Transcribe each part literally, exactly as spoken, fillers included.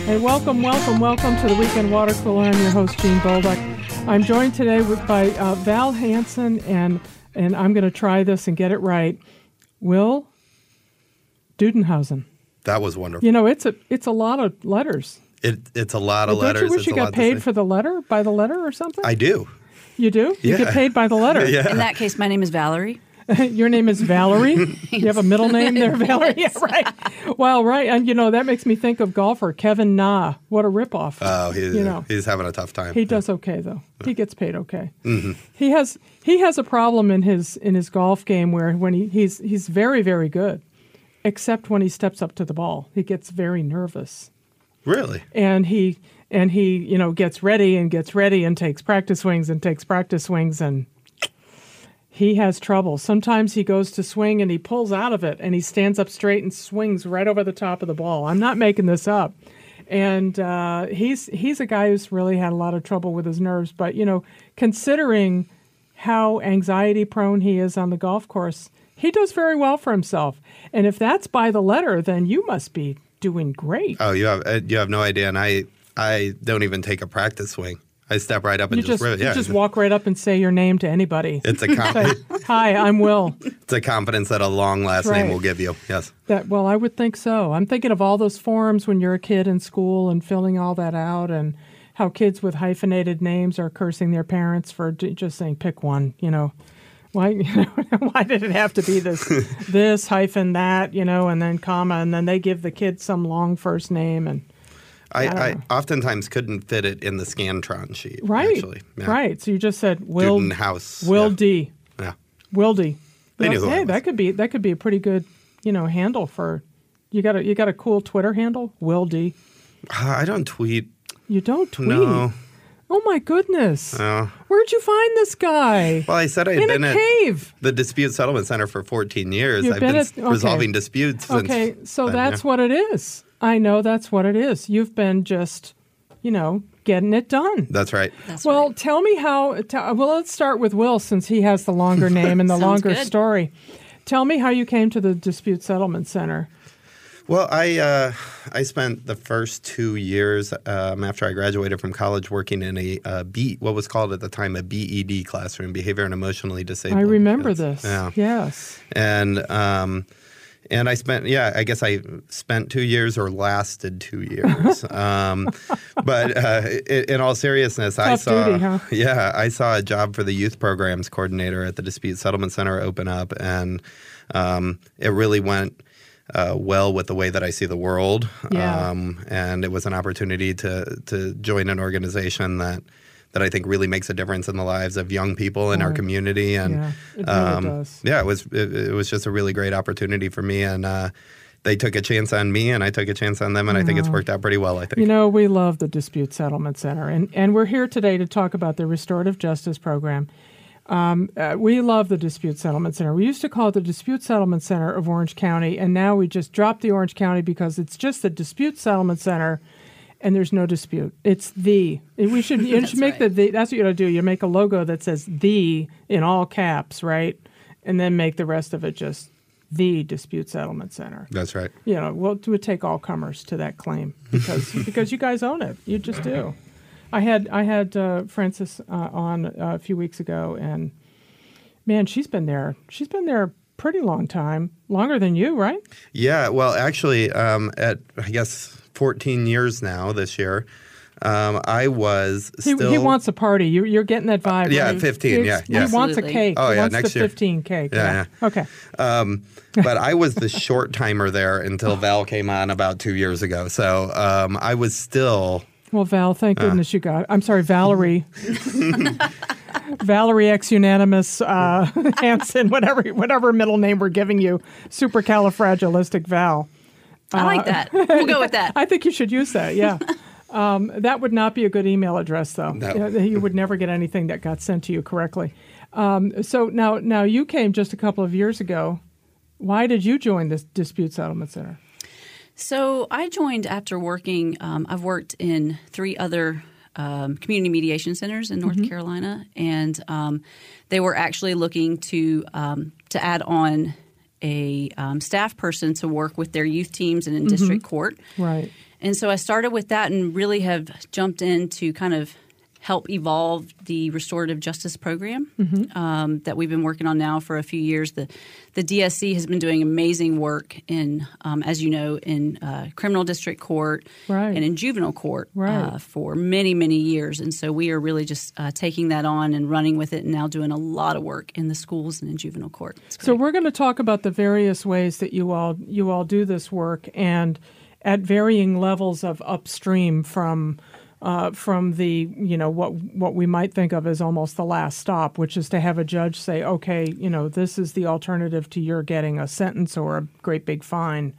Hey, welcome, welcome, welcome to the Weekend Water Cooler. I'm your host, Gene Bolduc. I'm joined today with, by uh, Val Hansen, and and I'm going to try this and get it right. Will Dudenhausen. That was wonderful. You know, it's a it's a lot of letters. It it's a lot of well, letters. Don't you wish it's you a got lot to paid say. for the letter, by the letter or something? I do. You do? You Yeah. get paid by the letter. Yeah. In that case, my name is Valerie. Your name is Valerie? You have a middle name there, Valerie? Yeah, right. Well, right. And, you know, that makes me think of golfer Kevin Na. What a ripoff. Oh, he's, you know. he's having a tough time. He does okay, though. He gets paid okay. Mm-hmm. He has he has a problem in his in his golf game where when he, he's he's very, very good, except when he steps up to the ball. He gets very nervous. Really? And he and he, you know, gets ready and gets ready and takes practice swings and takes practice swings and he has trouble. Sometimes he goes to swing and he pulls out of it and he stands up straight and swings right over the top of the ball. I'm not making this up. And uh, he's he's a guy who's really had a lot of trouble with his nerves. But, you know, considering how anxiety prone he is on the golf course, he does very well for himself. And if that's by the letter, then you must be doing great. Oh, you have uh, you have no idea. And I I don't even take a practice swing. I step right up and You just, just, rip it. you Yeah. just walk right up and say your name to anybody. It's a com- Say, hi, I'm Will. it's a confidence that a long last Right. name will give you. Yes. That well, I would think so. I'm thinking of all those forms when you're a kid in school and filling all that out, and how kids with hyphenated names are cursing their parents for j- just saying pick one. You know, why? You know, why did it have to be this, this hyphen that? You know, and then comma, and then they give the kid some long first name and. I, I I know. oftentimes couldn't fit it in the Scantron sheet. Right, Actually. Yeah. right. So you just said Will Dudenhouse. Will yeah. D. Yeah. Will D. They knew who I Hey, was. that could be that could be a pretty good, you know, handle for. You got a you got a cool Twitter handle, Will D. Uh, I don't tweet. You don't tweet. No. Oh my goodness. No. Where'd you find this guy? Well, I said I'd In been a at cave. the Dispute Settlement Center for fourteen years. You've I've been been, at- okay. resolving disputes since Okay, so then, that's yeah. what it is. I know that's what it is. You've been just, you know, getting it done. That's right. That's Well, right. tell me how. T- well, let's start with Will since he has the longer name and the Sounds longer good. story. Tell me how you came to the Dispute Settlement Center. Well, I uh, I spent the first two years um, after I graduated from college working in a uh, B, what was called at the time a B E D classroom, behavior and emotionally disabled. I remember kids. this. Yeah. Yes. And um, and I spent yeah I guess I spent two years or lasted two years. um, but uh, in, in all seriousness, I Tough saw duty, huh? yeah I saw a job for the youth programs coordinator at the Dispute Settlement Center open up, and um, it really went. Uh, well with the way that I see the world. Yeah. Um, and it was an opportunity to to join an organization that that I think really makes a difference in the lives of young people in our Right. community. And Yeah, it really um, does. yeah, it was it, it was just a really great opportunity for me. And uh, they took a chance on me, and I took a chance on them, and I think it's worked out pretty well. I think. You know, we love the Dispute Settlement Center, and, and we're here today to talk about the Restorative Justice Program. Um, uh, we love the Dispute Settlement Center. We used to call it the Dispute Settlement Center of Orange County, and now we just dropped the Orange County because it's just the Dispute Settlement Center, and there's no dispute. It's the. We should you should make right. the, the. That's what you got to do. You make a logo that says "the" in all caps, right, and then make the rest of it just the Dispute Settlement Center. That's right. You know, we'll, we'll take all comers to that claim because because you guys own it. You just do. I had I had uh, Frances uh, on uh, a few weeks ago, and man, she's been there. She's been there a pretty long time, longer than you, right? Yeah. Well, actually, um, at I guess fourteen years now this year. Um, I was He, still. he wants a party. You, you're getting that vibe. Yeah, right? fifteen, He, yeah, yeah. He wants a Absolutely. cake. Oh, he yeah, wants next the year. fifteen cake. Yeah, Okay. Um, but I was the short timer there until Val came on about two years ago. So um, I was still. Well, Val, Uh. thank goodness you got. I'm sorry, Valerie. Valerie ex unanimous uh, Hansen, whatever whatever middle name we're giving you, supercalifragilistic Val. I like that. We'll go with that. I think you should use that. Yeah. Um, that would not be a good email address, though. No. Yeah, you would never get anything that got sent to you correctly. Um, so now, now you came just a couple of years ago. Why did you join this Dispute Settlement Center? So I joined after working. Um, I've worked in three other um, community mediation centers in North Mm-hmm. Carolina, and um, they were actually looking to um, to add on a um, staff person to work with their youth teams and in district court. Right. And so I started with that and really have jumped in to kind of help evolve the restorative justice program mm-hmm. um, that we've been working on now for a few years. The the D S C has been doing amazing work in, um, as you know, in uh, criminal district court right. and in juvenile court right. uh, for many, many years. And so we are really just uh, taking that on and running with it and now doing a lot of work in the schools and in juvenile court. So we're going to talk about the various ways that you all you all do this work and at varying levels of upstream from Uh, from the, you know, what what we might think of as almost the last stop, which is to have a judge say, okay, you know, this is the alternative to your getting a sentence or a great big fine.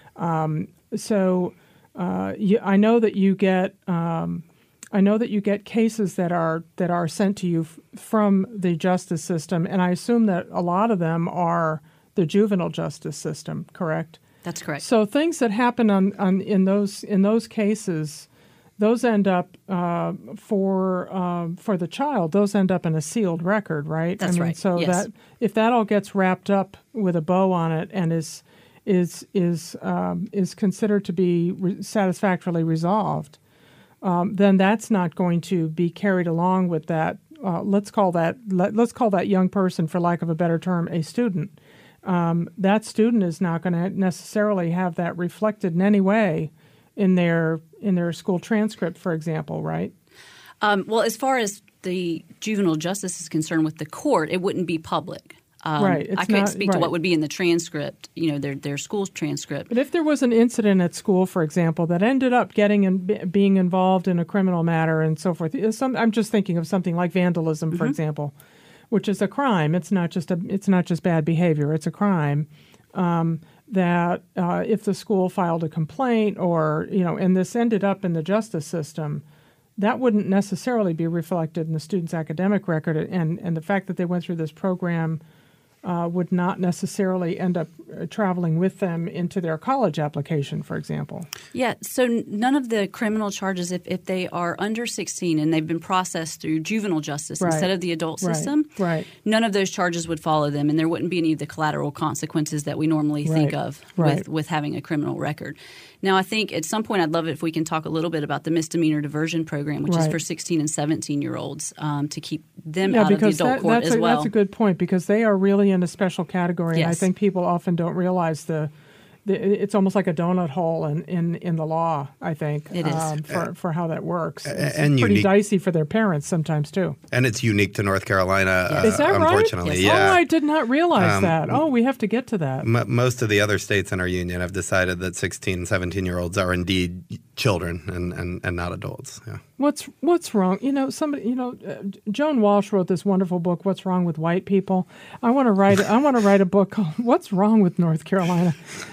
Um, so uh, you, I know that you get, um, I know that you get cases that are that are sent to you f- from the justice system, and I assume that a lot of them are the juvenile justice system, correct? That's correct. So things that happen on, on in those in those cases. Those end up uh, for um, for the child. Those end up in a sealed record, right? That's I mean, right. So yes. that if that all gets wrapped up with a bow on it and is is is um, is considered to be re- satisfactorily resolved, um, then that's not going to be carried along with that. Uh, let's call that let, let's call that young person, for lack of a better term, a student. Um, that student is not going to necessarily have that reflected in any way in their in their school transcript, for example, right? Um, well, as far as the juvenile justice is concerned with the court, it wouldn't be public. Um, right. It's I couldn't not, speak right. to what would be in the transcript, you know, their their school's transcript. But if there was an incident at school, for example, that ended up getting in, being involved in a criminal matter and so forth, some, I'm just thinking of something like vandalism, for mm-hmm. example, which is a crime. It's not just a it's not just bad behavior. It's a crime. Um, that uh, if the school filed a complaint or, you know, and this ended up in the justice system, that wouldn't necessarily be reflected in the student's academic record. And, and the fact that they went through this program uh, would not necessarily end up uh, traveling with them into their college application, for example. Yeah, so n- none of the criminal charges, if, if they are under sixteen and they've been processed through juvenile justice right. instead of the adult right. system, right. none of those charges would follow them, and there wouldn't be any of the collateral consequences that we normally right. think of right. with, with having a criminal record. Now, I think at some point I'd love it if we can talk a little bit about the misdemeanor diversion program, which right. is for sixteen and seventeen-year-olds um, to keep them yeah, out of the adult that, court that's as a, well. That's a good point, because they are really in a special category. Yes. And I think people often don't realize the, the it's almost like a donut hole in, in, in the law, I think, it is. Um, for, for how that works. It's and pretty unique. dicey for their parents sometimes, too. And it's unique to North Carolina, Yes. uh, Is that right? unfortunately. Yes. Yeah. Oh, I did not realize Um, that. Oh, we have to get to that. M- most of the other states in our union have decided that sixteen, seventeen-year-olds are indeed children and, and, and not adults. Yeah. What's what's wrong? You know, somebody. You know, uh, Joan Walsh wrote this wonderful book, "What's Wrong with White People." I want to write. I want to write a book called "What's Wrong with North Carolina."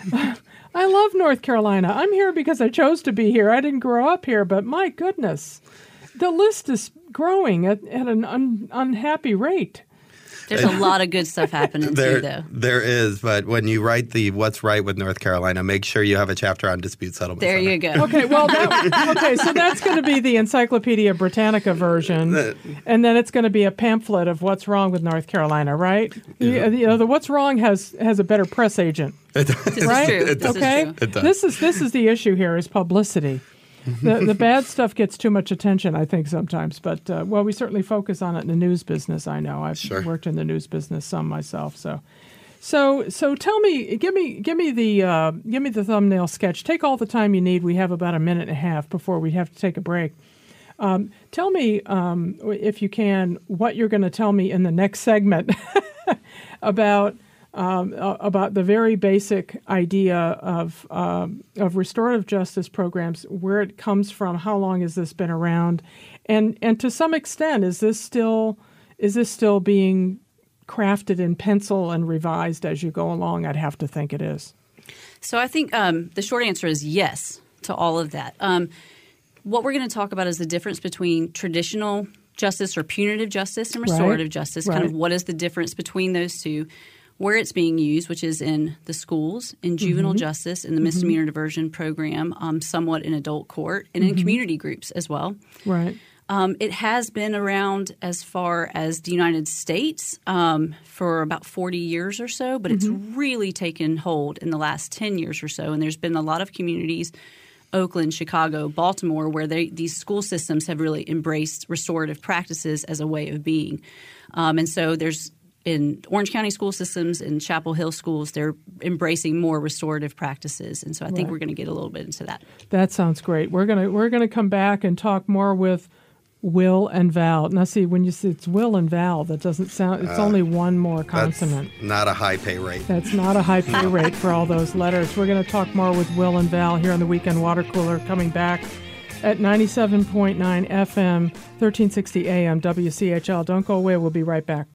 I love North Carolina. I'm here because I chose to be here. I didn't grow up here, but my goodness, the list is growing at, at an un, unhappy rate. There's a lot of good stuff happening there, too, though. There is, but when you write the "What's Right with North Carolina," make sure you have a chapter on dispute settlement. There Center. you go. Okay, well, that, okay, so that's going to be the Encyclopedia Britannica version, and then it's going to be a pamphlet of what's wrong with North Carolina, right? You, you know, the what's wrong has has a better press agent, This right? is true. This okay, is true. It does. this is this is the issue here is publicity. the the bad stuff gets too much attention, I think, sometimes. But uh, well, we certainly focus on it in the news business. I know I've Sure. worked in the news business some myself. So, so so tell me, give me give me the uh, give me the thumbnail sketch. Take all the time you need. We have about a minute and a half before we have to take a break. Um, tell me, um, if you can, what you're going to tell me in the next segment about. Um, uh, about the very basic idea of um, of restorative justice programs, where it comes from, how long has this been around, and and to some extent, is this still is this still being crafted in pencil and revised as you go along? I'd have to think it is. So I think um, the short answer is yes to all of that. Um, what we're going to talk about is the difference between traditional justice or punitive justice and restorative Right. justice. Right. Kind of what is the difference between those two? Where it's being used, which is in the schools, in juvenile Mm-hmm. justice, in the misdemeanor diversion program, um, somewhat in adult court, and in community groups as well. Right. Um, it has been around as far as the United States um, for about forty years or so, but Mm-hmm. it's really taken hold in the last ten years or so. And there's been a lot of communities Oakland, Chicago, Baltimore, where they, these school systems have really embraced restorative practices as a way of being. Um, and so there's in Orange County school systems and Chapel Hill schools, they're embracing more restorative practices. And so I think Right. we're going to get a little bit into that. That sounds great. We're gonna we're gonna come back and talk more with Will and Val. Now, see, when you say it's Will and Val, that doesn't sound. It's uh, only one more consonant. That's not a high pay rate. That's not a high pay rate for all those letters. We're going to talk more with Will and Val here on the Weekend Water Cooler, coming back at ninety-seven point nine F M, thirteen sixty A M, W C H L. Don't go away. We'll be right back.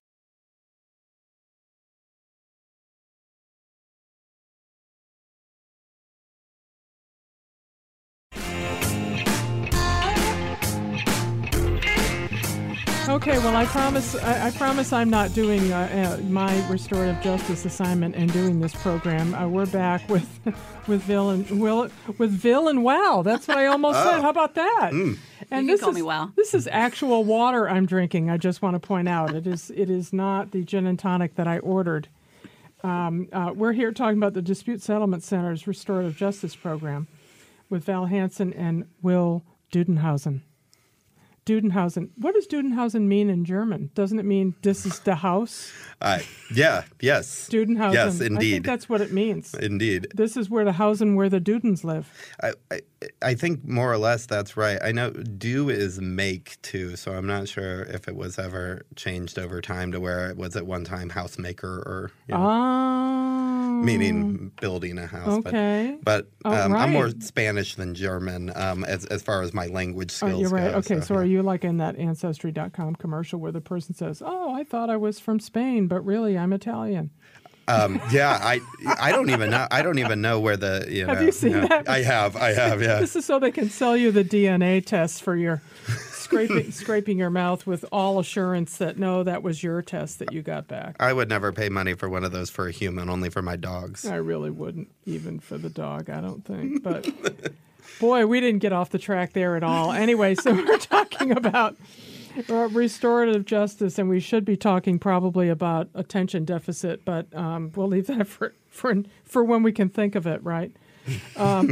Okay, well, I promise. I, I promise I'm not doing uh, uh, my restorative justice assignment and doing this program. Uh, we're back with with Vil and Will with Vil and Wow. That's what I almost oh. said. How about that? Mm. And you this can call is me Wow. this is actual water I'm drinking. I just want to point out it is it is not the gin and tonic that I ordered. Um, uh, we're here talking about the Dispute Settlement Center's restorative justice program with Val Hansen and Will Dudenhausen. Dudenhausen. What does Dudenhausen mean in German? Doesn't it mean this is the house? Uh, yeah, yes. Dudenhausen. Yes, I indeed. think that's what it means. Indeed. This is where the Hausen, where the Dudens live. I, I I think more or less that's right. I know do is make too, so I'm not sure if it was ever changed over time to where it was at one time housemaker or you know, Oh. meaning building a house. Okay. But, but Oh, um, right. I'm more Spanish than German um, as as far as my language skills Oh, you're right. go. Okay, so, yeah. are you like in that Ancestry dot com commercial where the person says, "Oh, I thought I was from Spain, but really I'm Italian." Um, yeah, I I don't even know. I don't even know where the you know. Have you seen you know, that? I have. I have. Yeah. This is so they can sell you the D N A test for your scraping scraping your mouth with all assurance that no, that was your test that you got back. I would never pay money for one of those for a human, only for my dogs. I really wouldn't, even for the dog, I don't think. But boy, we didn't get off the track there at all. Anyway, so we're talking about uh, restorative justice, and we should be talking probably about attention deficit, but um, we'll leave that for, for, for when we can think of it, right? Um,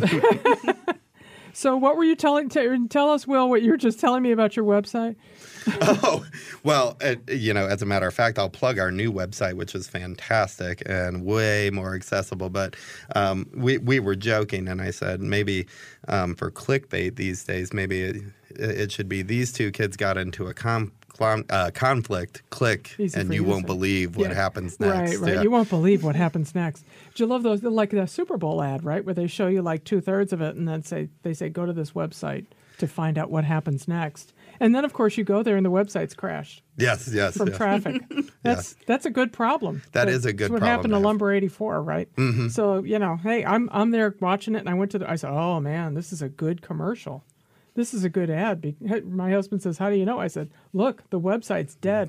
so what were you telling, t- tell us, Will, what you were just telling me about your website? Oh, well, uh, you know, as a matter of fact, I'll plug our new website, which is fantastic and way more accessible. But um, we, we were joking, and I said maybe um, for clickbait these days, maybe it, it should be these two kids got into a com- uh, conflict, click, Easy and for you you to won't say. believe what Yeah. happens next. Right, right. Yeah. You won't believe what happens next. Do you love those, like the Super Bowl ad, right, where they show you like two-thirds of it and then say they say, go to this website to find out what happens next. And then, of course, you go there and the website's crashed Yes, yes. from yes. traffic. That's that's a good problem. That That is a good That's what problem happened to to have. Lumber eighty-four, right? Mm-hmm. So, you know, hey, I'm I'm there watching it, and I went to the, I said, oh, man, this is a good commercial. This is a good ad. Be- My husband says, how do you know? I said, look, the website's dead.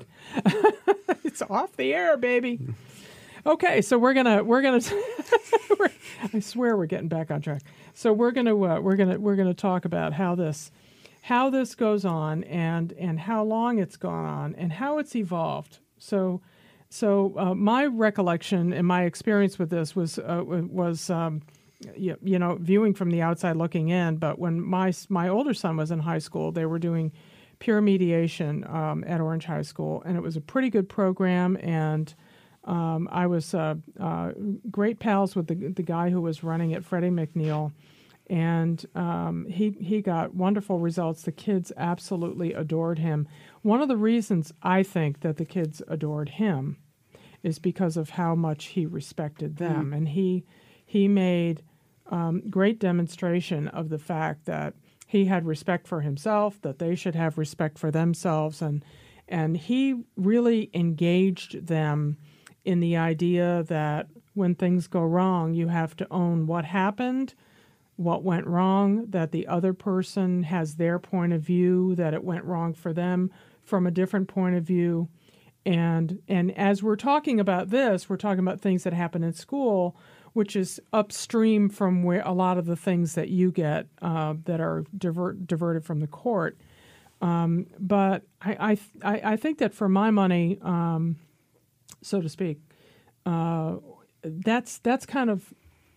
It's off the air, baby. Okay, so we're gonna we're gonna. we're, I swear we're getting back on track. So we're gonna uh, we're gonna we're gonna talk about how this how this goes on and and how long it's gone on and how it's evolved. So so uh, my recollection and my experience with this was uh, was. Um, You, you know, viewing from the outside looking in, but when my my older son was in high school, they were doing peer mediation um, at Orange High School, and it was a pretty good program. And um, I was uh, uh, great pals with the the guy who was running it, Freddie McNeil, and um, he he got wonderful results. The kids absolutely adored him. One of the reasons I think that the kids adored him is because of how much he respected them, mm. and he he made um, great demonstration of the fact that he had respect for himself, that they should have respect for themselves, and and he really engaged them in the idea that when things go wrong, you have to own what happened, what went wrong, that the other person has their point of view, that it went wrong for them from a different point of view. And and as we're talking about this, we're talking about things that happen in school, which is upstream from where a lot of the things that you get uh, that are divert, diverted from the court. Um, but I, I I think that for my money, um, so to speak, uh, that's that's kind of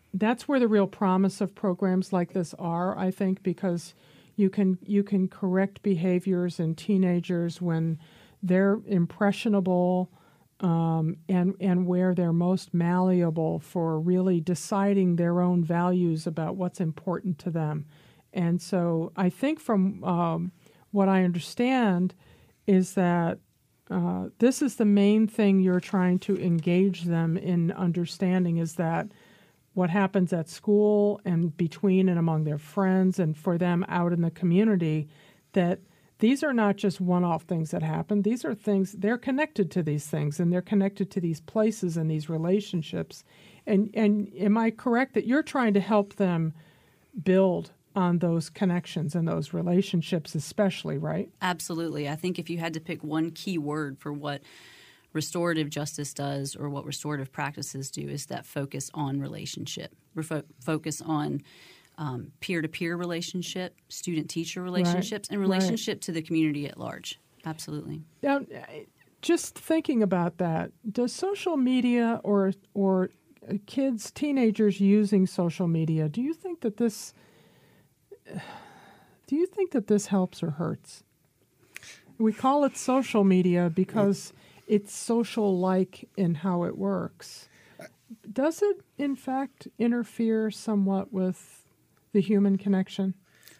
that's where the real promise of programs like this are, I think, because you can you can correct behaviors in teenagers when they're impressionable, um, and and where they're most malleable for really deciding their own values about what's important to them. And so I think from um, what I understand is that uh, this is the main thing you're trying to engage them in understanding, is that what happens at school and between and among their friends and for them out in the community, that these are not just one-off things that happen. These are things, they're connected to these things, and they're connected to these places and these relationships. And and am I correct that you're trying to help them build on those connections and those relationships especially, right? Absolutely. I think if you had to pick one key word for what restorative justice does or what restorative practices do, is that focus on relationship. Refo- focus on um, peer-to-peer relationship, student-teacher relationships, Right. and relationship Right. to the community at large. Absolutely. Now, just thinking about that, does social media or or kids, teenagers using social media, do you think that this do you think that this helps or hurts? We call it social media because it's social-like in how it works. Does it, in fact, interfere somewhat with the human connection?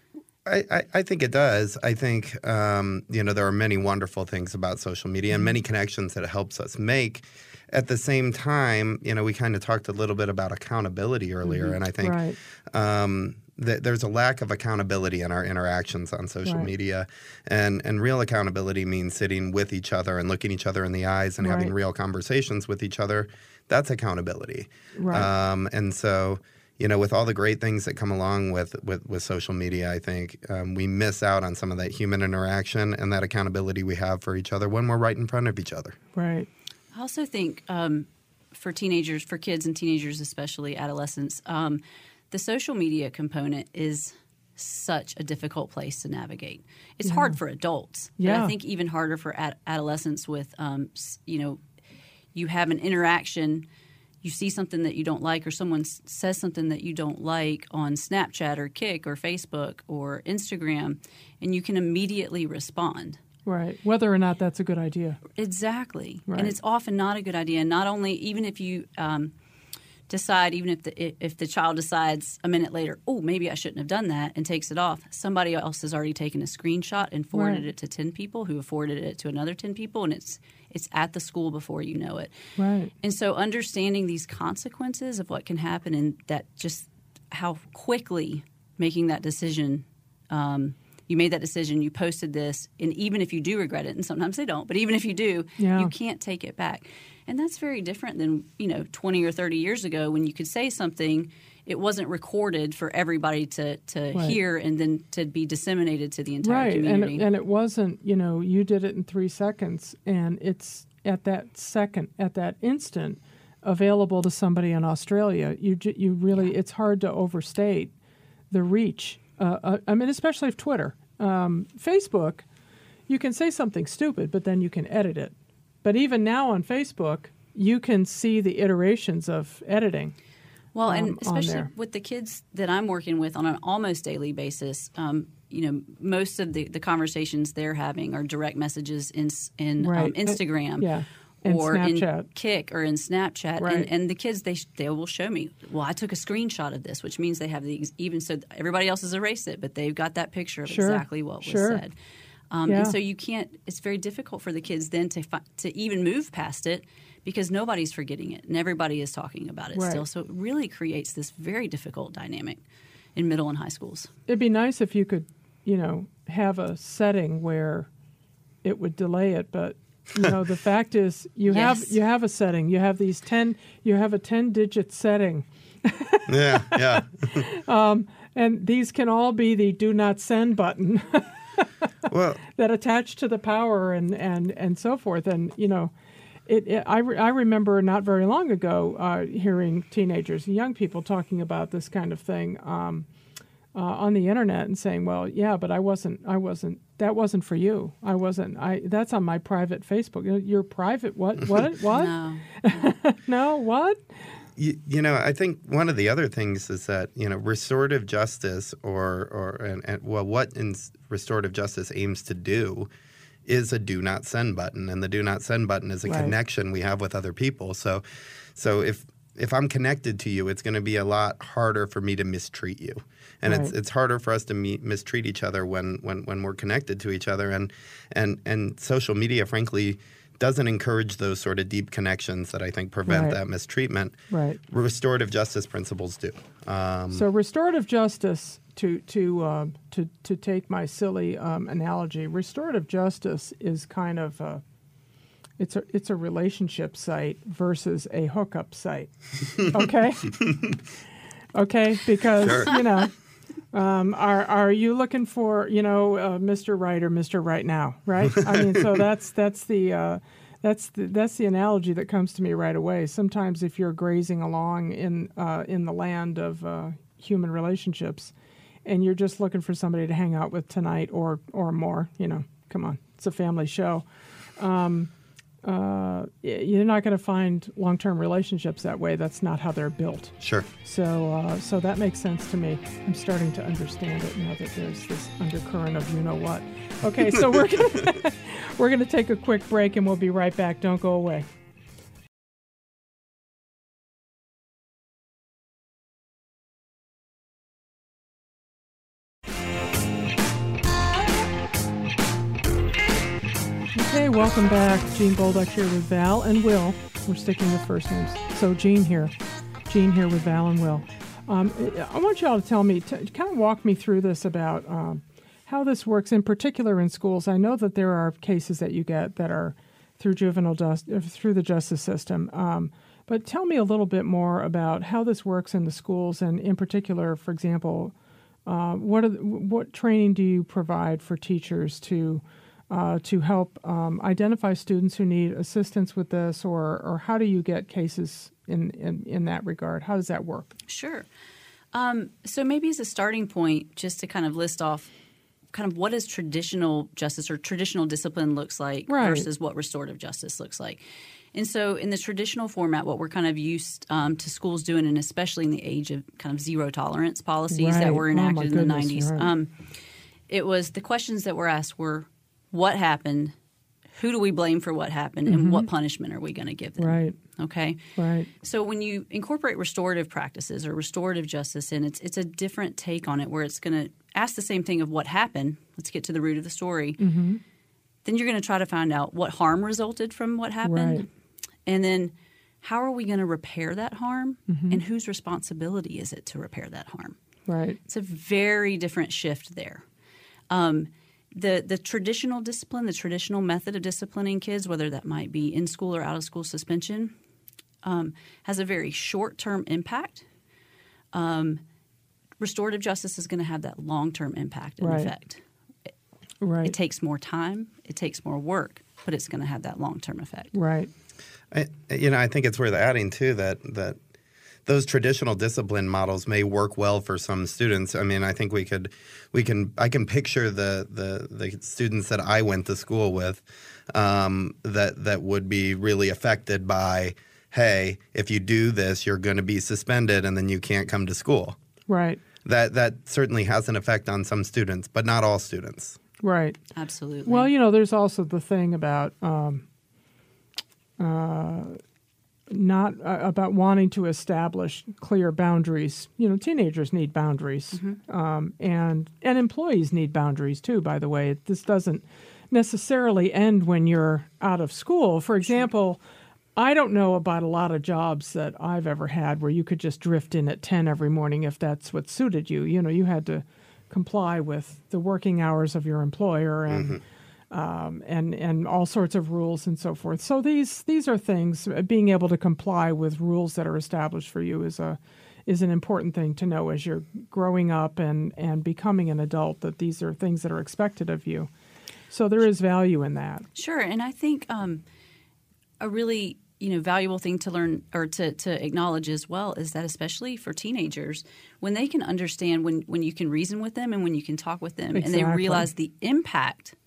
I, I, I think it does. I think, um, you know, there are many wonderful things about social media and many connections that it helps us make. At the same time, you know, we kind of talked a little bit about accountability earlier, Mm-hmm. and I think Right. um, that there's a lack of accountability in our interactions on social Right. media. And, and real accountability means sitting with each other and looking each other in the eyes and having Right. real conversations with each other. That's accountability. Right. Um, and so, you know, with all the great things that come along with, with, with social media, I think um, we miss out on some of that human interaction and that accountability we have for each other when we're right in front of each other. Right. I also think um, for teenagers, for kids and teenagers, especially adolescents, um, the social media component is such a difficult place to navigate. It's Yeah. hard for adults, but Yeah. I think even harder for ad- adolescents with, um, s- you know, you have an interaction, you see something that you don't like, or someone s- says something that you don't like on Snapchat or Kik or Facebook or Instagram, and you can immediately respond. Right. Whether or not that's a good idea. Exactly. Right. And it's often not a good idea. Not only, even if you um, decide, even if the if the child decides a minute later, oh, maybe I shouldn't have done that, and takes it off, somebody else has already taken a screenshot and forwarded Right. it to ten people who have forwarded it to another ten people, and it's it's at the school before you know it. Right. And so understanding these consequences of what can happen, and that just how quickly making that decision, um, you made that decision, you posted this, and even if you do regret it, and sometimes they don't, but even if you do, Yeah. you can't take it back. And that's very different than, you know, twenty or thirty years ago when you could say something, it wasn't recorded for everybody to, to Right. hear and then to be disseminated to the entire Right. And community. it, and it wasn't, you know, you did it in three seconds, and it's at that second, at that instant, available to somebody in Australia. You ju- you really, it's hard to overstate the reach. Uh, uh, I mean, especially if Twitter. Um, Facebook, you can say something stupid, but then you can edit it. But even now on Facebook, you can see the iterations of editing. Well, um, and on especially there. with the kids that I'm working with on an almost daily basis, um, you know, most of the, the conversations they're having are direct messages in in um, Right. Instagram, Yeah. And or Snapchat. in Kik or in Snapchat, Right. and, and the kids they they will show me. Well, I took a screenshot of this, which means they have the ex- even so everybody else has erased it, but they've got that picture of Sure. exactly what was Sure. said. Um, Yeah. And so you can't. It's very difficult for the kids then to fi- to even move past it because nobody's forgetting it and everybody is talking about it Right. still. So it really creates this very difficult dynamic in middle and high schools. It'd be nice if you could, you know, have a setting where it would delay it, but you know, the fact is you have Yes. you have a setting. You have these ten you have a ten digit setting. Yeah, yeah. And these can all be the do not send button Well, that attach to the power and, and, and so forth. And, you know, it, it I, re, I remember not very long ago uh, hearing teenagers, young people talking about this kind of thing um, uh, on the internet and saying, well, yeah, but I wasn't, I wasn't, that wasn't for you. I wasn't, I, that's on my private Facebook. Your private, what, what, what? No. No, what? You, you know, I think one of the other things is that, you know, restorative justice or, or and, and well, what in restorative justice aims to do is a do not send button. And the do not send button is a Right. connection we have with other people. So, so if if I'm connected to you, it's going to be a lot harder for me to mistreat you. And Right. it's it's harder for us to meet, mistreat each other when, when, when we're connected to each other. And, and, and social media, frankly, doesn't encourage those sort of deep connections that I think prevent Right. that mistreatment. Right. Restorative justice principles do. Um, So restorative justice, to to uh, to to take my silly um, analogy, restorative justice is kind of a, it's a it's a relationship site versus a hookup site. Okay. Okay, because Sure. you know, um, are are you looking for you know uh, Mister Right or Mister Right now? Right. I mean, so that's that's the. Uh, That's the, that's the analogy that comes to me right away. Sometimes if you're grazing along in uh, in the land of uh, human relationships and you're just looking for somebody to hang out with tonight or or more, you know, come on, it's a family show. Um, uh, y- you're not going to find long-term relationships that way. That's not how they're built. sure. So uh, so that makes sense to me. I'm starting to understand it now that there's this undercurrent of you know what. Okay, so we're gonna we're gonna take a quick break and we'll be right back. Don't go away. Okay, welcome back. Jean Bolduc here with Val and Will. We're sticking with first names. So Jean here. Jean here with Val and Will. Um, I want y'all to tell me, to kind of walk me through this about um, how this works, in particular in schools. I know that there are cases that you get that are through juvenile justice, through the justice system. Um, but tell me a little bit more about how this works in the schools, and in particular, for example, uh, what are the, what training do you provide for teachers to uh, to help um, identify students who need assistance with this, or or how do you get cases in, in, in that regard? How does that work? Sure. Um, so maybe as a starting point, just to kind of list off kind of what is traditional justice or traditional discipline looks like Right. versus what restorative justice looks like. And so in the traditional format, what we're kind of used um, to schools doing, and especially in the age of kind of zero tolerance policies Right. that were Oh, my enacted in the goodness, nineties, right. um, it was the questions that were asked were, what happened? Who do we blame for what happened? And what punishment are we going to give them? Right. Okay. Right. So when you incorporate restorative practices or restorative justice in, it's it's a different take on it, where it's going to ask the same thing of what happened. Let's get to the root of the story. Mm-hmm. Then you're going to try to find out what harm resulted from what happened. Right. And then how are we going to repair that harm? Mm-hmm. And whose responsibility is it to repair that harm? Right. It's a very different shift there. Um, the the traditional discipline, the traditional method of disciplining kids, whether that might be in school or out of school suspension, um, has a very short term impact. Um, restorative justice is going to have that long term impact and Right. effect. Right. It takes more time, it takes more work, but it's going to have that long term effect. Right. I, you know, I think it's worth adding too that that those traditional discipline models may work well for some students. I mean, I think we could, we can, I can picture the the, the students that I went to school with um, that that would be really affected by, hey, if you do this, you're going to be suspended, and then you can't come to school. Right. That that certainly has an effect on some students, but not all students. Right. Absolutely. Well, you know, there's also the thing about um, uh, not uh, about wanting to establish clear boundaries. You know, teenagers need boundaries, Mm-hmm. um, and and employees need boundaries too. By the way, this doesn't necessarily end when you're out of school. For example, I don't know about a lot of jobs that I've ever had where you could just drift in at ten every morning if that's what suited you. You know, you had to comply with the working hours of your employer and um, and and all sorts of rules and so forth. So these these are things. Being able to comply with rules that are established for you is a is an important thing to know as you're growing up and and becoming an adult. That these are things that are expected of you. So there is value in that. Sure, and I think um, a really you know valuable thing to learn or to, to acknowledge as well is that, especially for teenagers, when they can understand, when when you can reason with them and when you can talk with them, and they Exactly. realize the impact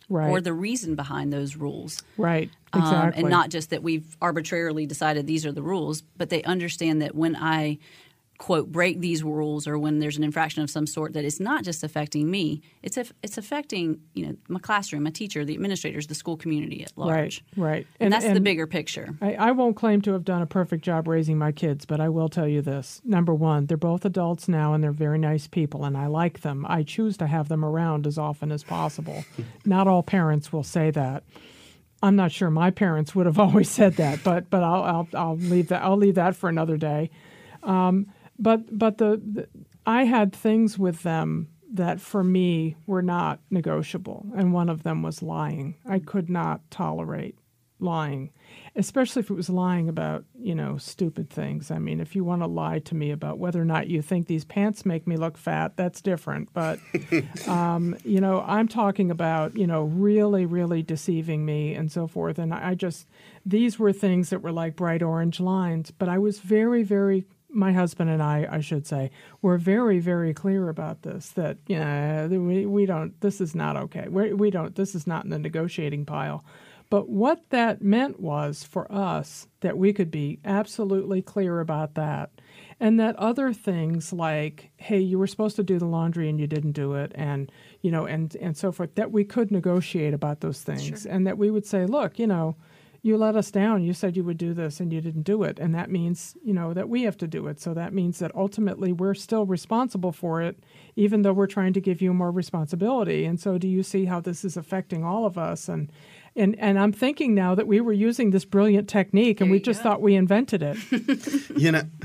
Right. or the reason behind those rules. Right, Um, exactly. and not just that we've arbitrarily decided these are the rules, but they understand that when I, quote, break these rules or when there's an infraction of some sort, that it's not just affecting me. It's a, it's affecting, you know, my classroom, my teacher, the administrators, the school community at large. Right, right. And, And- that's the and- bigger picture. I, I won't claim to have done a perfect job raising my kids, but I will tell you this. Number one, they're both adults now, and they're very nice people, and I like them. I choose to have them around as often as possible. Not all parents will say that. I'm not sure my parents would have always said that, but but I'll I'll, I'll leave that I'll leave that for another day. Um, but but the, the I had things with them that for me were not negotiable, and one of them was lying. I could not tolerate lying, especially if it was lying about, you know, stupid things. I mean, if you want to lie to me about whether or not you think these pants make me look fat, that's different. But, um, you know, I'm talking about, you know, really, really deceiving me and so forth. And I just, these were things that were like bright orange lines. But I was very, very my husband and I, I should say, were very, very clear about this, that, yeah, we, we don't, this is not okay. We, we don't, this is not in the negotiating pile. But what that meant was for us that we could be absolutely clear about that. And that other things like, hey, you were supposed to do the laundry and you didn't do it, and, you know, and, and so forth, that we could negotiate about those things. Sure. And that we would say, look, you know, you let us down. You said you would do this and you didn't do it. And that means, you know, that we have to do it. So that means that ultimately we're still responsible for it, even though we're trying to give you more responsibility. And so do you see how this is affecting all of us? And and, and I'm thinking now that we were using this brilliant technique and There we you just go. thought we invented it. You know,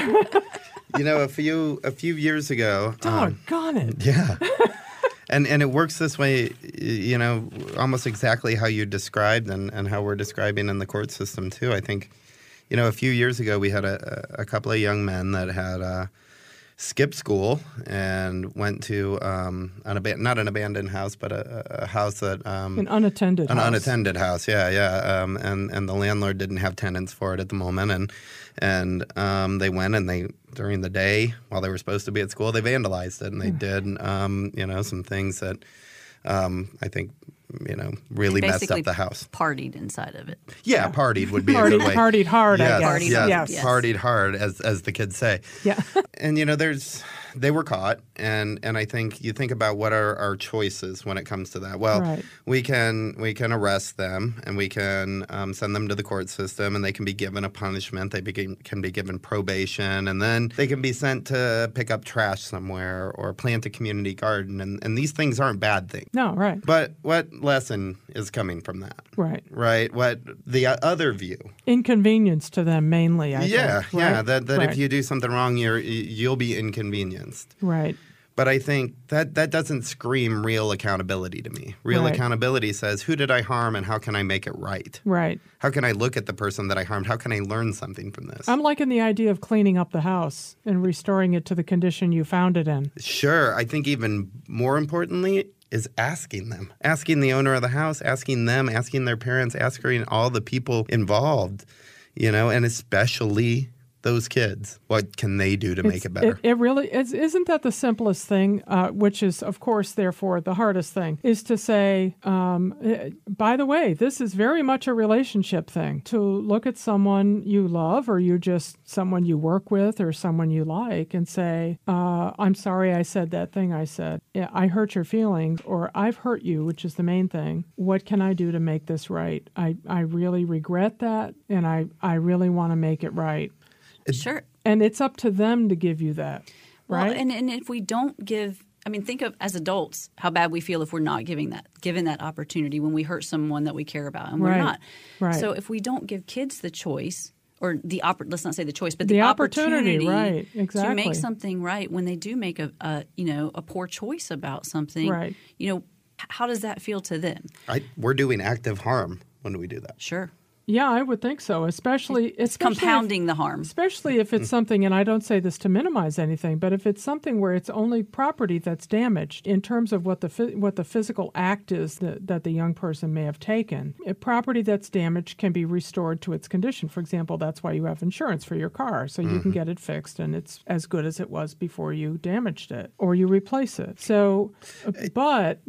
you know, a few a few years ago. um, Doggone it. Yeah. And and it works this way, y- you know, almost exactly how you described and, and how we're describing in the court system, too. I think, you know, a few years ago we had a, a couple of young men that had uh, skipped school and went to um, an ab- not an abandoned house, but a, a house that um, An unattended an house. unattended house. Yeah, yeah. Um, and and the landlord didn't have tenants for it at the moment, and and um, they went and they during the day while they were supposed to be at school, they vandalized it, and they did um, you know some things that um, I think you know really messed Basically up the house. partied inside of it. Yeah, partied would be a Partied, good way. partied hard, I Yes, guess. Partied yes, hard, yes. yes. partied hard, as as the kids say. Yeah. And you know, there's they were caught, and and I think you think about what are our choices when it comes to that. Well, Right. we can we can arrest them, and we can um, send them to the court system, and they can be given a punishment. They begin, can be given probation, and then they can be sent to pick up trash somewhere or plant a community garden. And and these things aren't bad things. No, right, But what lesson is coming from that? right. Right? What the o- other view? Inconvenience to them mainly, I Yeah, think. yeah. right? That that right. if you do something wrong, you're you'll be inconvenienced. Right. But I think that that doesn't scream real accountability to me. Real Right. accountability says, who did I harm and how can I make it right? Right. How can I look at the person that I harmed? How can I learn something from this? I'm liking the idea of cleaning up the house and restoring it to the condition you found it in. Sure. I think even more importantly is asking them. Asking the owner of the house, asking them, asking their parents, asking all the people involved, you know, and especially those kids. What can they do to make It's- it better? It, it really is. Isn't that the simplest thing, uh, which is, of course, therefore, the hardest thing, is to say, um, eh, by the way, this is very much a relationship thing. To look at someone you love or you just someone you work with or someone you like and say, uh, I'm sorry I said that thing I said. Yeah, I hurt your feelings or I've hurt you, which is the main thing. What can I do to make this right? I, I really regret that and I, I really want to make it right. Sure. And it's up to them to give you that, right? Well, and, and if we don't give, I mean, think of as adults how bad we feel if we're not giving that, given that opportunity when we hurt someone that we care about, and we're Right. not. Right. So if we don't give kids the choice, or the oppor- let's not say the choice, but The the, opportunity, right, to exactly. make something right when they do make a, a you know a poor choice about something, Right. you know, h- how does that feel to them? I, we're doing active harm when we do that. Sure, Yeah, I would think so, especially it's especially compounding the harm. If, especially if it's something, and I don't say this to minimize anything, but if it's something where it's only property that's damaged in terms of what the phy- what the physical act is that, that the young person may have taken, if property that's damaged can be restored to its condition. For example, that's why you have insurance for your car, so you can get it fixed and it's as good as it was before you damaged it, or you replace it. So, but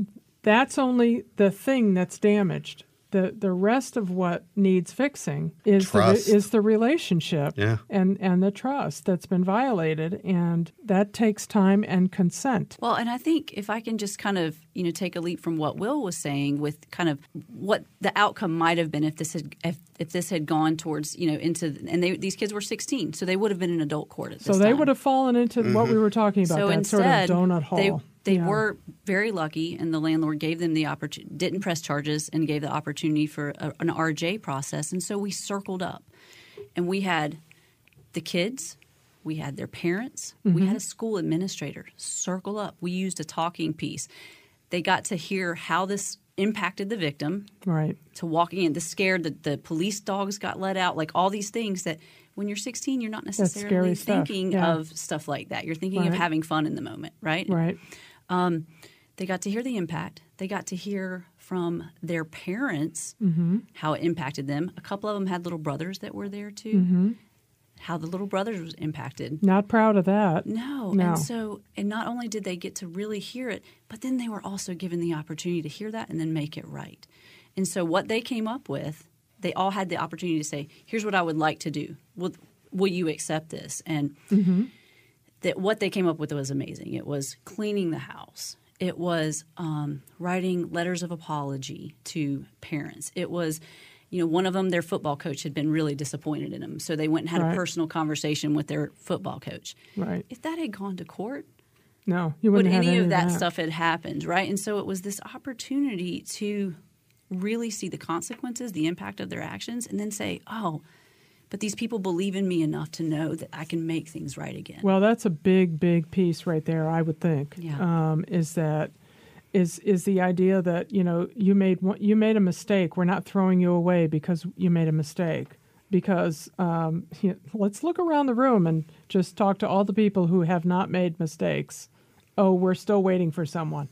that's only the thing that's damaged. The the rest of what needs fixing is Trust. the, is the relationship Yeah. and, and the trust that's been violated, and that takes time and consent. Well, and I think if I can just kind of, you know, take a leap from what Will was saying with kind of what the outcome might have been if this had if, if this had gone towards, you know, into and they, these kids were sixteen, so they would have been in adult court at this So they time. would have fallen into what we were talking about, So that instead, sort of donut hole. they they Yeah. were very lucky, and the landlord gave them the opportunity, didn't press charges, and gave the opportunity for a, an R J process. And so we circled up, and we had the kids, we had their parents, Mm-hmm. we had a school administrator circle up. We used a talking piece. They got to hear how this impacted the victim. Right. To walking in, the scared, the, the police dogs got let out, like all these things that when you're sixteen, you're not scary necessarily stuff. thinking Yeah. of stuff like that. You're thinking of Right. having fun in the moment, right? Right. Um, they got to hear the impact. They got to hear from their parents Mm-hmm. how it impacted them. A couple of them had little brothers that were there too. Mm-hmm. How the little brothers was impacted. Not proud of that. No. No. And so, and not only did they get to really hear it, but then they were also given the opportunity to hear that and then make it right. And so what they came up with, they all had the opportunity to say, here's what I would like to do. Will, will you accept this? And Mm-hmm. that what they came up with was amazing. It was cleaning the house. It was um, writing letters of apology to parents. It was, you know, one of them, their football coach had been really disappointed in them. So they went and had Right. a personal conversation with their football coach. Right. If that had gone to court, No, you would wouldn't have any, any of that, stuff had happened, right? And so it was this opportunity to really see the consequences, the impact of their actions, and then say, oh, but these people believe in me enough to know that I can make things right again. Well, that's a big, big piece right there, I would think. Yeah. Um, is that is is the idea that, you know, you made one, you made a mistake. We're not throwing you away because you made a mistake. Because um, you know, let's look around the room and just talk to all the people who have not made mistakes. Oh, we're still waiting for someone.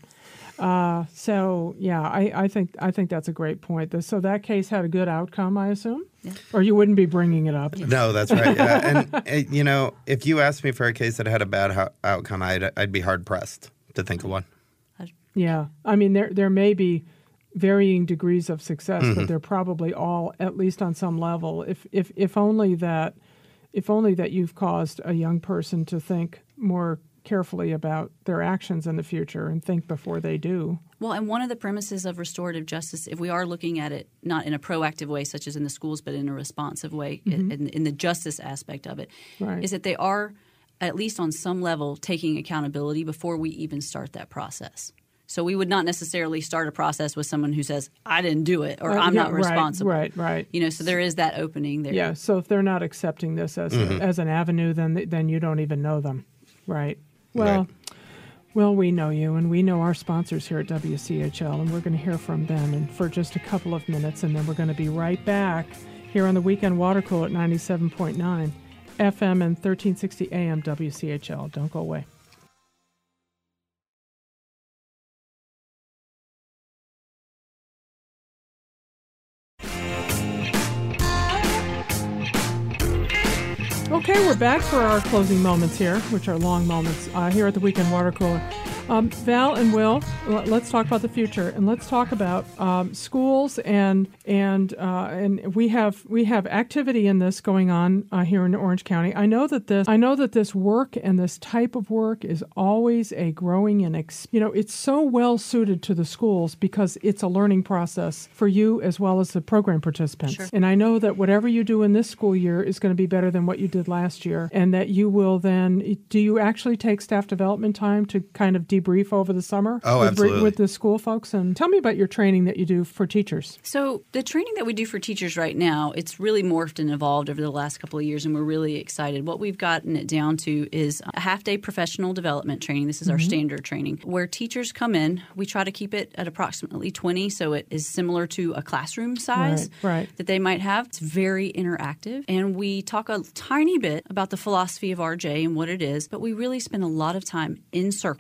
Uh, so yeah, I, I think I think that's a great point. The- So that case had a good outcome, I assume, Yeah. or you wouldn't be bringing it up. No, that's right. Yeah. And, uh, you know, if you asked me for a case that had a bad ho- outcome, I'd, I'd be hard-pressed to think of one. Yeah, I mean there there may be varying degrees of success, Mm-hmm. but they're probably all at least on some level. If if if only that, if only that you've caused a young person to think more carefully about their actions in the future and think before they do. Well, and one of the premises of restorative justice, if we are looking at it not in a proactive way, such as in the schools, but in a responsive way, Mm-hmm. in, in the justice aspect of it, Right. is that they are, at least on some level, taking accountability before we even start that process. So we would not necessarily start a process with someone who says, I didn't do it, or Uh, I'm yeah, not responsible. Right, right, right. You know, so there is that opening there. Yeah. So if they're not accepting this as a, as an avenue, then th- then you don't even know them, right? Well. Right. Well, we know you, and we know our sponsors here at W C H L, and we're going to hear from them and for just a couple of minutes, and then we're going to be right back here on the Weekend Water Cool at ninety-seven point nine F M and thirteen sixty A M W C H L. Don't go away. Okay, we're back for our closing moments here, which are long moments, uh, here at the Weekend Water Cooler. Um, Val and Will, l- let's talk about the future, and let's talk about um, schools and and uh, and we have we have activity in this going on uh, here in Orange County. I know that this I know that this work and this type of work is always a growing and ex- you know it's so well suited to the schools because it's a learning process for you as well as the program participants. Sure. And I know that whatever you do in this school year is going to be better than what you did last year, and that you will then. Do you actually take staff development time to kind of debrief over the summer? Oh, with, absolutely. with the school folks? And tell me about your training that you do for teachers. So the training that we do for teachers right now, it's really morphed and evolved over the last couple of years, and we're really excited. What we've gotten it down to is a half-day professional development training. This is Mm-hmm. our standard training, where teachers come in. We try to keep it at approximately twenty, so it is similar to a classroom size Right, right. that they might have. It's very interactive, and we talk a tiny bit about the philosophy of R J and what it is, but we really spend a lot of time in circle. And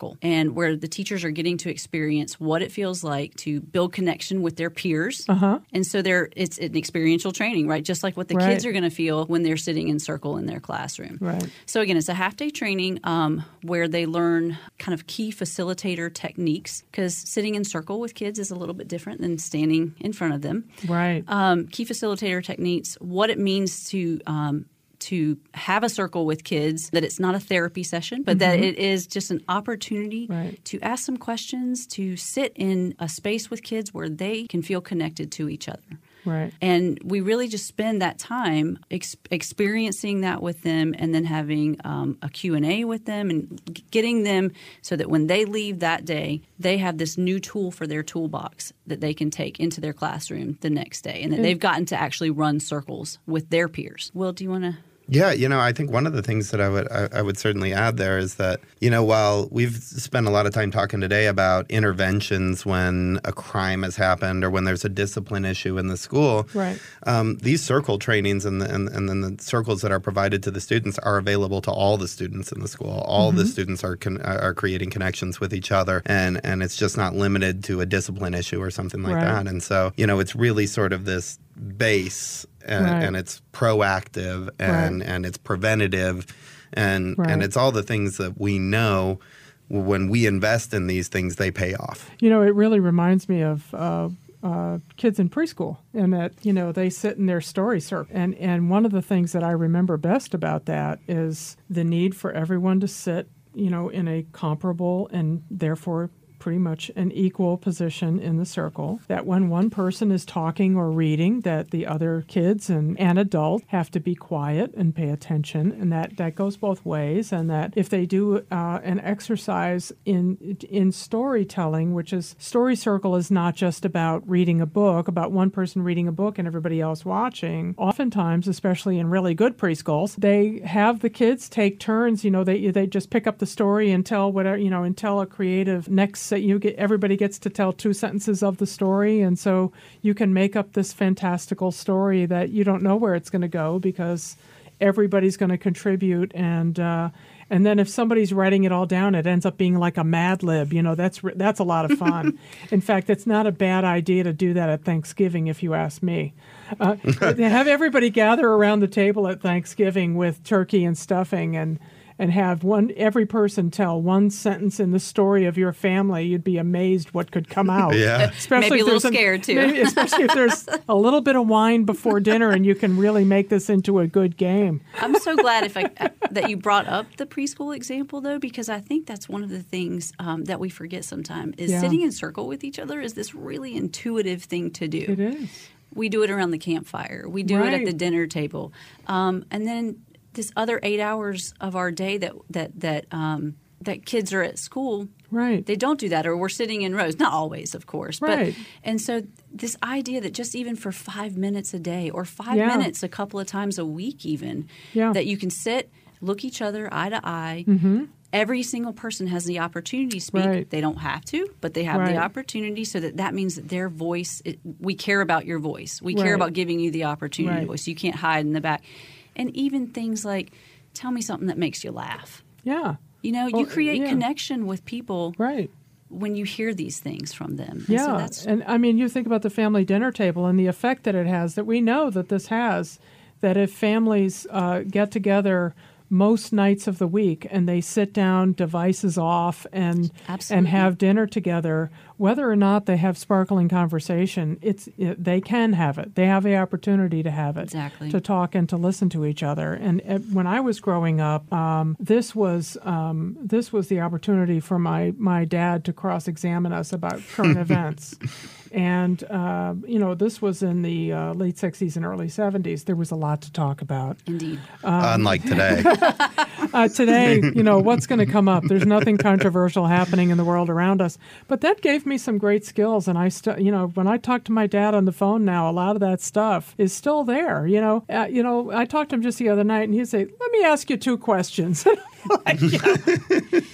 and where the teachers are getting to experience what it feels like to build connection with their peers. Uh-huh. And so they're, it's an experiential training, right? Just like what the Right. kids are going to feel when they're sitting in circle in their classroom. Right. So again, it's a half-day training um, where they learn kind of key facilitator techniques, because sitting in circle with kids is a little bit different than standing in front of them. Right. Um, key facilitator techniques, what it means to um, to have a circle with kids, that it's not a therapy session, but that it is just an opportunity Right. to ask some questions, to sit in a space with kids where they can feel connected to each other. Right. And we really just spend that time ex- experiencing that with them, and then having um, a Q and A with them, and g- getting them so that when they leave that day, they have this new tool for their toolbox that they can take into their classroom the next day, and that they've gotten to actually run circles with their peers. Will, do you want to? Yeah, you know, I think one of the things that I would I, I would certainly add there is that, you know, while we've spent a lot of time talking today about interventions when a crime has happened or when there's a discipline issue in the school, Right. um, these circle trainings and, the, and and then the circles that are provided to the students are available to all the students in the school. All the students are con- are creating connections with each other, and and it's just not limited to a discipline issue or something like Right. that. And so, you know, it's really sort of this base. And, Right. and it's proactive and, Right. and it's preventative and Right. and it's all the things that we know when we invest in these things, they pay off. You know, it really reminds me of uh, uh, kids in preschool, in that, you know, they sit in their story circle. And, and one of the things that I remember best about that is the need for everyone to sit, you know, in a comparable and therefore pretty much an equal position in the circle, that when one person is talking or reading, that the other kids and an adult have to be quiet and pay attention, and that that goes both ways, and that if they do uh, an exercise in in storytelling, which is story circle is not just about reading a book, about one person reading a book and everybody else watching. Oftentimes, especially in really good preschools, they have the kids take turns. You know, they they just pick up the story and tell whatever, you know, and tell a creative next. You get everybody gets to tell two sentences of the story, and so you can make up this fantastical story that you don't know where it's going to go because everybody's going to contribute, and uh, and then if somebody's writing it all down, it ends up being like a Mad Lib. You know, that's that's a lot of fun. In fact, it's not a bad idea to do that at Thanksgiving, if you ask me. Uh, have everybody gather around the table at Thanksgiving with turkey and stuffing, and. and have one every person tell one sentence in the story of your family. You'd be amazed what could come out. Yeah. Especially Maybe a if little there's an- scared, too. maybe- especially if there's a little bit of wine before dinner, and you can really make this into a good game. I'm so glad if I, that you brought up the preschool example, though, because I think that's one of the things um, that we forget sometimes is Yeah. sitting in circle with each other is this really intuitive thing to do. It is. We do it around the campfire. We do it Right. at the dinner table. Um, and then this other eight hours of our day that that that um, that kids are at school, Right. they don't do that, or we're sitting in rows. Not always, of course. Right. But, and so this idea that just even for five minutes a day or five Yeah. minutes a couple of times a week even, Yeah. that you can sit, look each other eye to eye. Mm-hmm. Every single person has the opportunity to speak. Right. They don't have to, but they have Right. the opportunity, so that that means that their voice, it, we care about your voice. We care Right. about giving you the opportunity Right. to voice. You can't hide in the back. And even things like, tell me something that makes you laugh. Yeah. You know, Well, you create yeah. connection with people Right. when you hear these things from them. And Yeah, so that's, and I mean, you think about the family dinner table and the effect that it has, that we know that this has, that if families uh, get together most nights of the week and they sit down, devices off, and Absolutely. and have dinner together, whether or not they have sparkling conversation, it's it, they can have it. They have the opportunity to have it, Exactly. to talk and to listen to each other. And uh, when I was growing up, um, this was um, this was the opportunity for my my dad to cross-examine us about current events. And, uh, you know, this was in the uh, late sixties and early seventies. There was a lot to talk about. indeed. Unlike today. Uh, today, you know, what's going to come up? There's nothing controversial happening in the world around us. But that gave me some great skills. And I, st- you know, when I talk to my dad on the phone now, a lot of that stuff is still there. You know, uh, you know, I talked to him just the other night, and he'd say, "Let me ask you two questions." Like, you know.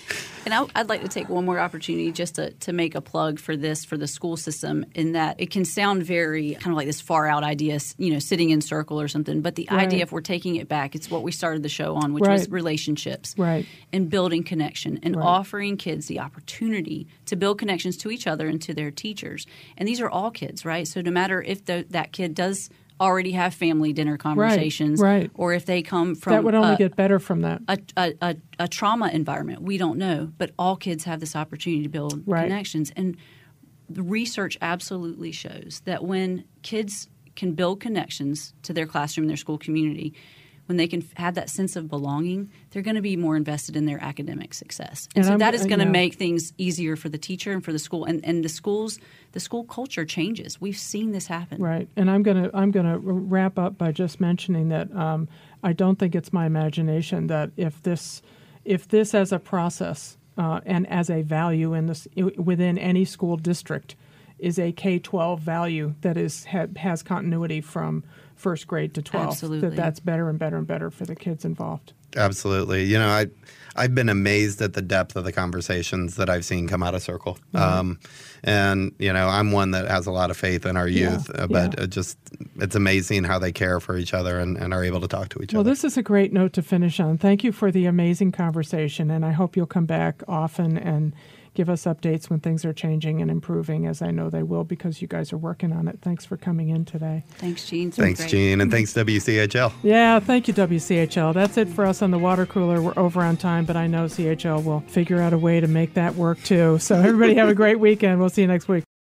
And I, I'd like to take one more opportunity just to, to make a plug for this, for the school system, in that it can sound very kind of like this far out idea, you know, sitting in circle or something. But the Right. idea, if we're taking it back, it's what we started the show on, which Right. was relationships Right. and building connection and Right. offering kids the opportunity to build connections to each other and to their teachers. And these are all kids, right? So no matter if the, that kid does already have family dinner conversations, right. or if they come from That would only a, get better from that. a, a, a, a trauma environment, we don't know. But all kids have this opportunity to build Right. connections. And the research absolutely shows that when kids can build connections to their classroom, their school community, when they can f- have that sense of belonging, they're going to be more invested in their academic success. And, And so I'm- that is going to yeah. make things easier for the teacher and for the school. And, and the schools, the school culture changes. We've seen this happen. Right, and I'm gonna I'm gonna wrap up by just mentioning that um, I don't think it's my imagination that if this if this as a process uh, and as a value in this within any school district is a K twelve value that is ha, has continuity from first grade to twelfth, Absolutely. that that's better and better and better for the kids involved. Absolutely. You know, I, I've been amazed at the depth of the conversations that I've seen come out of Circle. Um, and, you know, I'm one that has a lot of faith in our Yeah, youth, uh, but yeah. it just it's amazing how they care for each other and, and are able to talk to each Well, other. this is a great note to finish on. Thank you for the amazing conversation, and I hope you'll come back often and give us updates when things are changing and improving, as I know they will because you guys are working on it. Thanks for coming in today. Thanks, Gene. It's been Thanks, great. Gene, and thanks, W C H L. Yeah, thank you, W C H L. That's it for us on the water cooler. We're over on time, but I know C H L will figure out a way to make that work too. So everybody have a great weekend. We'll see you next week.